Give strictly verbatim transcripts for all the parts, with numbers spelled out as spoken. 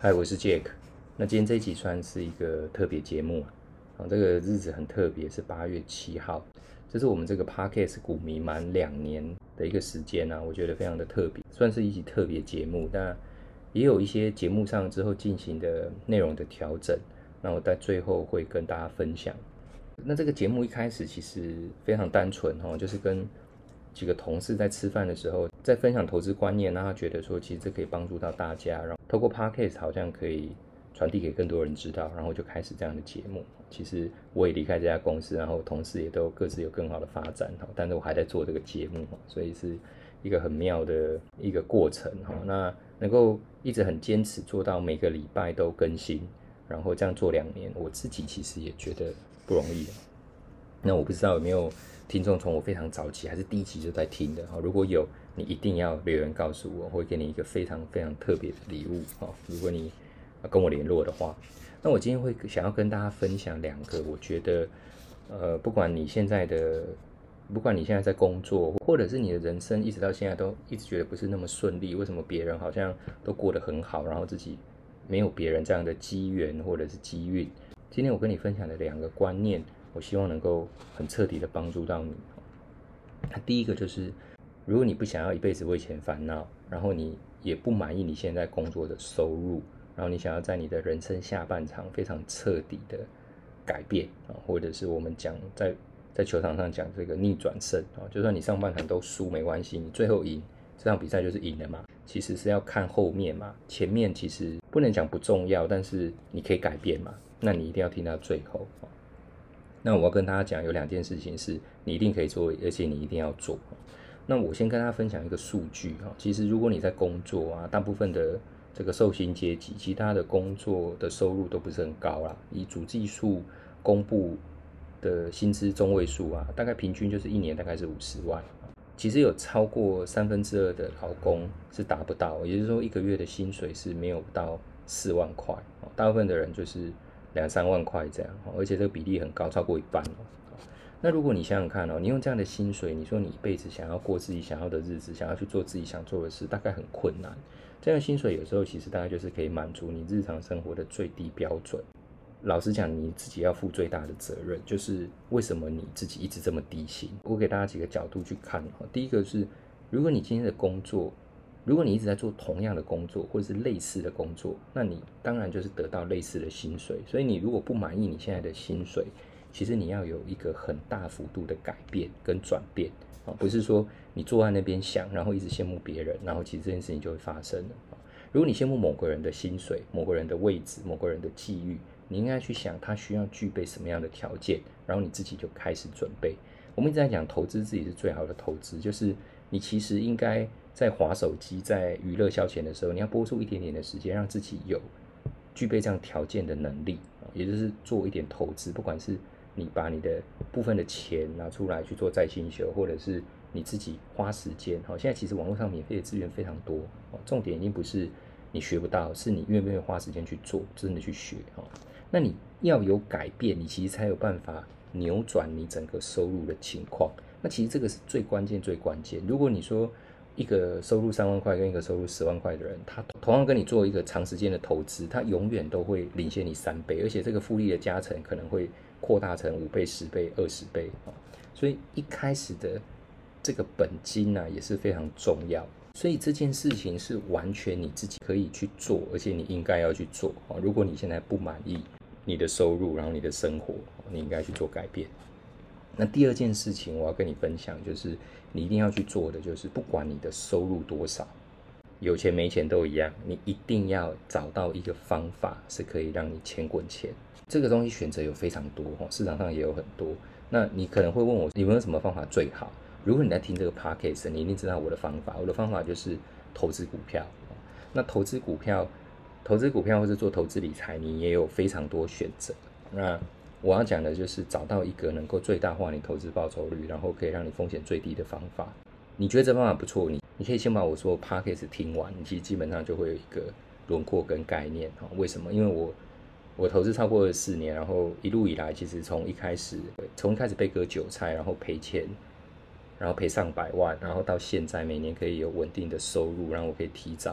嗨，我是 Jack。那今天这一集算是一个特别节目啊，这个日子很特别，是八月七号，这是我们这个 Podcast 股迷满两年的一个时间啊，我觉得非常的特别，算是一集特别节目。那也有一些节目上之后进行的内容的调整，那我在最后会跟大家分享。那这个节目一开始其实非常单纯哦，就是跟几个同事在吃饭的时候，在分享投资观念，让他觉得说，其实这可以帮助到大家，然后透过 Podcast 好像可以传递给更多人知道，然后就开始这样的节目。其实我也离开这家公司，然后同事也都各自有更好的发展，但是我还在做这个节目，所以是一个很妙的一个过程。那能够一直很坚持做到每个礼拜都更新，然后这样做两年，我自己其实也觉得不容易。那我不知道有没有听众从我非常早期还是第一集就在听的，如果有，你一定要留言告诉我，我会给你一个非常非常特别的礼物。如果你跟我联络的话，那我今天会想要跟大家分享两个，我觉得呃，不管你现在的不管你现在在工作，或者是你的人生一直到现在都一直觉得不是那么顺利，为什么别人好像都过得很好，然后自己没有别人这样的机缘或者是机运。今天我跟你分享的两个观念，我希望能够很彻底的帮助到你。第一个就是，如果你不想要一辈子为钱烦恼，然后你也不满意你现在工作的收入，然后你想要在你的人生下半场非常彻底的改变，或者是我们讲在在球场上讲这个逆转胜，就算你上半场都输没关系，你最后赢，这场比赛就是赢了嘛。其实是要看后面嘛，前面其实不能讲不重要，但是你可以改变嘛，那你一定要听到最后。那我要跟大家讲有两件事情是你一定可以做，而且你一定要做。那我先跟大家分享一个数据，其实如果你在工作啊，大部分的这个受薪阶级，其他的工作的收入都不是很高啦。以主计处公布的薪资中位数啊，大概平均就是一年大概是五十万。其实有超过三分之二的劳工是达不到，也就是说一个月的薪水是没有到四万块，大部分的人就是两三万块这样，而且这个比例很高，超过一半。那如果你想想看哦，你用这样的薪水，你说你一辈子想要过自己想要的日子，想要去做自己想做的事，大概很困难。这样的薪水有时候其实大概就是可以满足你日常生活的最低标准。老实讲，你自己要负最大的责任，就是为什么你自己一直这么低薪。我给大家几个角度去看。第一个是，如果你今天的工作，如果你一直在做同样的工作或者是类似的工作，那你当然就是得到类似的薪水。所以你如果不满意你现在的薪水，其实你要有一个很大幅度的改变跟转变，不是说你坐在那边想，然后一直羡慕别人，然后其实这件事情就会发生了。如果你羡慕某个人的薪水、某个人的位置、某个人的际遇，你应该去想他需要具备什么样的条件，然后你自己就开始准备。我们一直在讲投资自己是最好的投资，就是你其实应该在滑手机、在娱乐消遣的时候，你要拨出一点点的时间，让自己有具备这样条件的能力，也就是做一点投资，不管是你把你的部分的钱拿出来去做再进修，或者是你自己花时间。现在其实网络上免费的资源非常多，重点已经不是你学不到，是你愿不愿意花时间去做，真的去学。那你要有改变，你其实才有办法扭转你整个收入的情况。那其实这个是最关键最关键。如果你说一个收入三万块跟一个收入十万块的人，他同样跟你做一个长时间的投资，他永远都会领先你三倍，而且这个复利的加成可能会扩大成五倍、十倍、二十倍。所以一开始的这个本金啊也是非常重要。所以这件事情是完全你自己可以去做，而且你应该要去做。如果你现在不满意你的收入，然后你的生活，你应该去做改变。那第二件事情我要跟你分享，就是你一定要去做的，就是不管你的收入多少，有钱没钱都一样，你一定要找到一个方法是可以让你钱滚钱。这个东西选择有非常多，市场上也有很多。那你可能会问我，有没有什么方法最好？如果你在听这个 podcast， 你一定知道我的方法。我的方法就是投资股票。那投资股票，投资股票或是做投资理财，你也有非常多选择。那我要讲的就是找到一个能够最大化你投资报酬率，然后可以让你风险最低的方法。你觉得这方法不错，你你可以先把我说 podcast 听完，你其实基本上就会有一个轮廓跟概念。为什么？因为我我投资超过了四年，然后一路以来，其实从一开始从一开始被割韭菜，然后赔钱，然后赔上百万，然后到现在每年可以有稳定的收入，然后我可以提早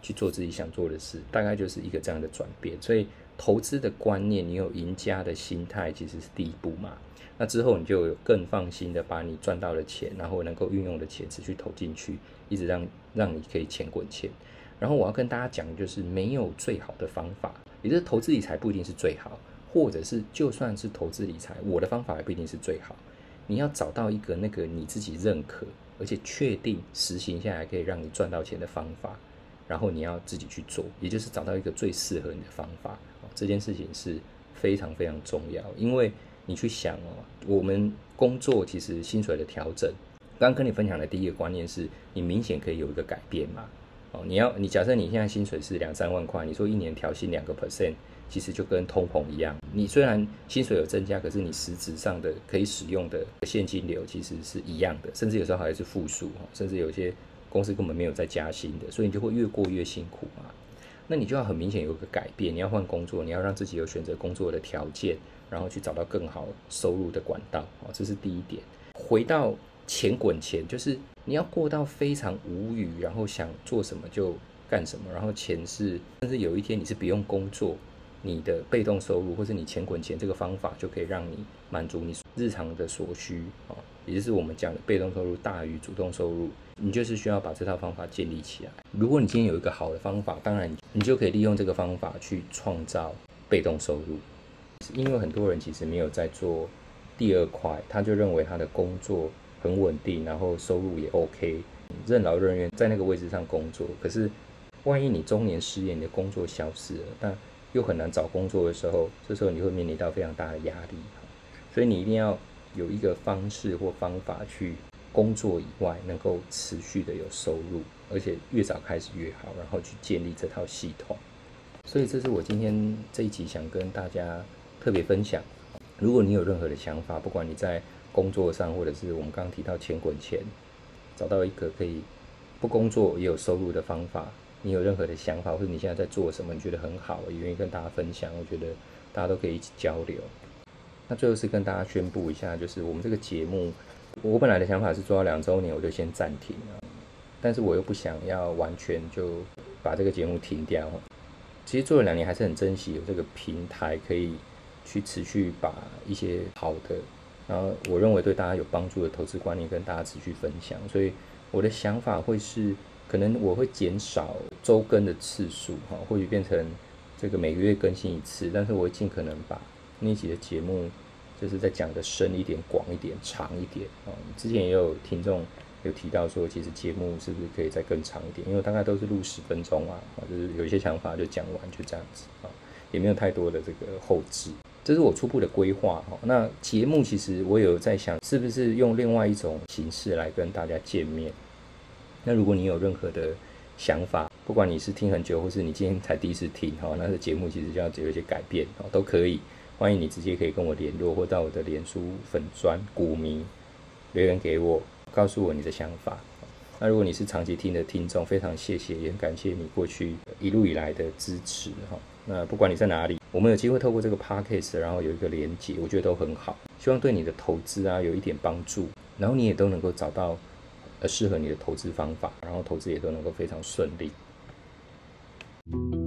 去做自己想做的事，大概就是一个这样的转变。所以投资的观念，你有赢家的心态，其实是第一步嘛。那之后你就有更放心的把你赚到的钱，然后能够运用的钱持续投进去，一直让让你可以钱滚钱。然后我要跟大家讲，就是没有最好的方法，也就是投资理财不一定是最好，或者是就算是投资理财，我的方法也不一定是最好。你要找到一个那个你自己认可，而且确定实行下来可以让你赚到钱的方法，然后你要自己去做，也就是找到一个最适合你的方法。这件事情是非常非常重要，因为你去想哦，我们工作其实薪水的调整，刚刚跟你分享的第一个观念是，你明显可以有一个改变嘛。哦，你要你假设你现在薪水是两三万块，你说一年调薪两个 percent， 其实就跟通膨一样。你虽然薪水有增加，可是你实质上的可以使用的现金流其实是一样的，甚至有时候还是负数，甚至有些公司根本没有在加薪的，所以你就会越过越辛苦嘛。那你就要很明显有个改变，你要换工作，你要让自己有选择工作的条件，然后去找到更好收入的管道，这是第一点。回到钱滚钱，就是你要过到非常无语，然后想做什么就干什么，然后钱是，甚至有一天你是不用工作，你的被动收入或是你钱滚钱这个方法就可以让你满足你日常的所需，也就是我们讲的被动收入大于主动收入，你就是需要把这套方法建立起来。如果你今天有一个好的方法，当然你就可以利用这个方法去创造被动收入。因为很多人其实没有在做第二块，他就认为他的工作很稳定，然后收入也 OK， 任劳任怨在那个位置上工作。可是万一你中年失业，你的工作消失了，那又很难找工作的时候，这时候你会面临到非常大的压力。所以你一定要有一个方式或方法去工作以外能够持续的有收入，而且越早开始越好，然后去建立这套系统。所以这是我今天这一集想跟大家特别分享。如果你有任何的想法，不管你在工作上，或者是我们刚刚提到钱滚钱，找到一个可以不工作也有收入的方法，你有任何的想法，或者你现在在做什么，你觉得很好，也愿意跟大家分享，我觉得大家都可以一起交流。那最后是跟大家宣布一下，就是我们这个节目，我本来的想法是做到两周年我就先暂停了，但是我又不想要完全就把这个节目停掉。其实做了两年还是很珍惜有这个平台可以去持续把一些好的，然后我认为对大家有帮助的投资观念跟大家持续分享。所以我的想法会是，可能我会减少周更的次数，或许变成这个每个月更新一次，但是我会尽可能把那一集的节目就是在讲的深一点、广一点、长一点。之前也有听众有提到说，其实节目是不是可以再更长一点，因为大概都是录十分钟啊，就是有一些想法就讲完就这样子，也没有太多的这个后置，这是我初步的规划。那节目其实我有在想，是不是用另外一种形式来跟大家见面。那如果你有任何的想法，不管你是听很久，或是你今天才第一次听，那这节目其实就要有一些改变，都可以。欢迎你直接可以跟我联络，或到我的脸书粉专股迷留言给我，告诉我你的想法。那如果你是长期听的听众，非常谢谢，也很感谢你过去一路以来的支持。那不管你在哪里，我们有机会透过这个 podcast， 然后有一个连结，我觉得都很好，希望对你的投资啊有一点帮助，然后你也都能够找到适合你的投资方法，然后投资也都能够非常顺利。